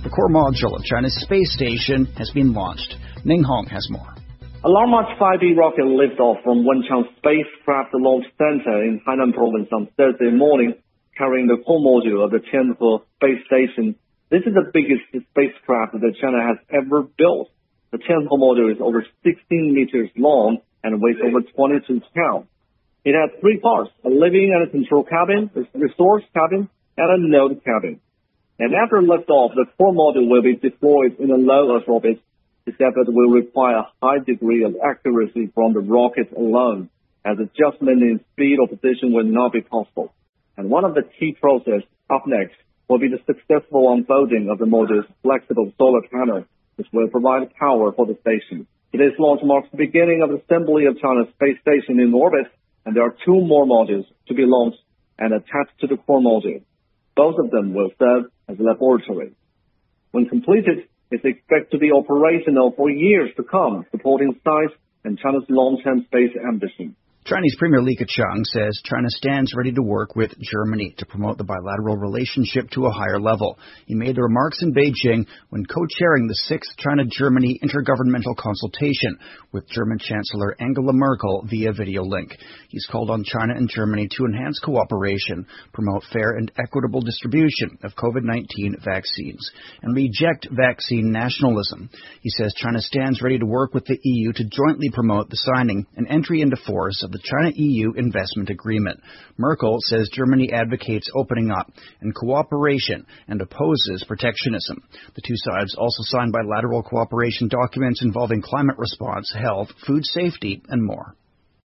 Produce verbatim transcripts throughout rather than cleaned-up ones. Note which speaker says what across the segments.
Speaker 1: The core module of China's space station has been launched. Ning Hong has more.
Speaker 2: A Long March five B rocket liftoff from Wenchang Spacecraft Launch Center in Hainan Province on Thursday morning, carrying the core module of the Tianhe space station. This is the biggest spacecraft that China has ever built. The Tianhe module is over sixteen meters long and weighs over twenty-two pounds. It has three parts: a living and a control cabin, a resource cabin, and a node cabin. And after liftoff, the core module will be deployed in a low Earth orbit. This effort will require a high degree of accuracy from the rocket alone, as adjustment in speed or position will not be possible. And one of the key processes up next will be the successful unfolding of the module's flexible solar panel, which will provide power for the station. Today's launch marks the beginning of the assembly of China's space station in orbit, and there are two more modules to be launched and attached to the core module. Both of them will serve as laboratories. When completed, it's expected to be operational for years to come, supporting science and China's long-term space ambition.
Speaker 1: Chinese Premier Li Keqiang says China stands ready to work with Germany to promote the bilateral relationship to a higher level. He made the remarks in Beijing when co-chairing the sixth China-Germany intergovernmental consultation with German Chancellor Angela Merkel via video link. He's called on China and Germany to enhance cooperation, promote fair and equitable distribution of COVID nineteen vaccines, and reject vaccine nationalism. He says China stands ready to work with the E U to jointly promote the signing and entry into force of the China-E U investment agreement. Merkel says Germany advocates opening up and cooperation and opposes protectionism. The two sides also signed bilateral cooperation documents involving climate response, health, food safety, and more.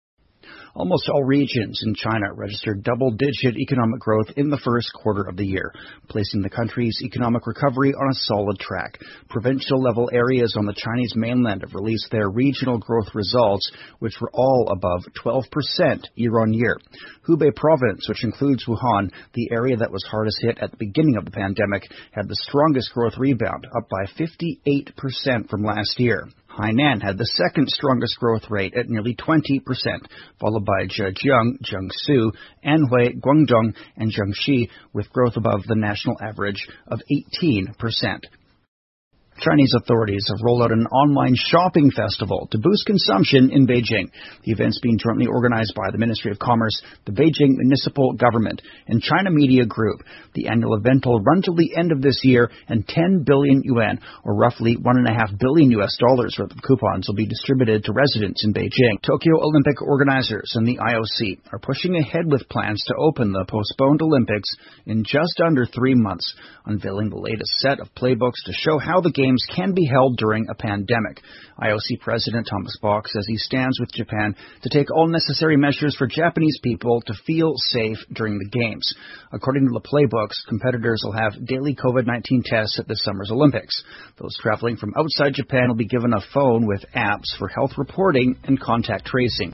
Speaker 1: Almost all regions in China registered double-digit economic growth in the first quarter of the year, placing the country's economic recovery on a solid track. Provincial-level areas on the Chinese mainland have released their regional growth results, which were all above twelve percent year-on-year. Hubei province, which includes Wuhan, the area that was hardest hit at the beginning of the pandemic, had the strongest growth rebound, up by fifty-eight percent from last year. Hainan had the second strongest growth rate at nearly twenty percent, followed by Zhejiang, Jiangsu, Anhui, Guangdong, and Jiangxi, with growth above the national average of eighteen percent. Chinese authorities have rolled out an online shopping festival to boost consumption in Beijing. The event's being jointly organized by the Ministry of Commerce, the Beijing Municipal Government, and China Media Group. The annual event will run till the end of this year, and ten billion yuan, or roughly one point five billion U S dollars worth of coupons, will be distributed to residents in Beijing. Tokyo Olympic organizers and the I O C are pushing ahead with plans to open the postponed Olympics in just under three months, unveiling the latest set of playbooks to show how the Games can be held during a pandemic. I O C President Thomas Bach says he stands with Japan to take all necessary measures for Japanese people to feel safe during the Games. According to the playbooks, competitors will have daily COVID nineteen tests at this summer's Olympics. Those traveling from outside Japan will be given a phone with apps for health reporting and contact tracing.